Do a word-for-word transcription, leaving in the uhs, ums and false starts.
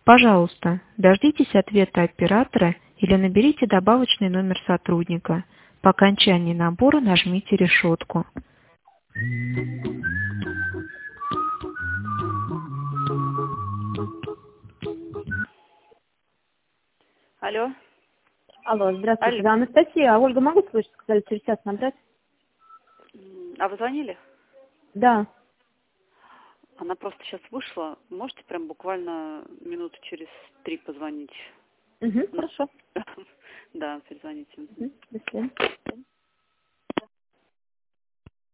Пожалуйста, дождитесь ответа оператора или наберите добавочный номер сотрудника. По окончании набора нажмите решетку. Алло. Алло, здравствуйте, Алло. да, Анастасия. А Ольга, могу слышать? Сказали, через час набрать? М, А вы звонили? Да. Она просто сейчас вышла. Можете прям буквально минуту через три позвонить? Угу, Ну, хорошо. да, перезвоните. Мгм, до свидания.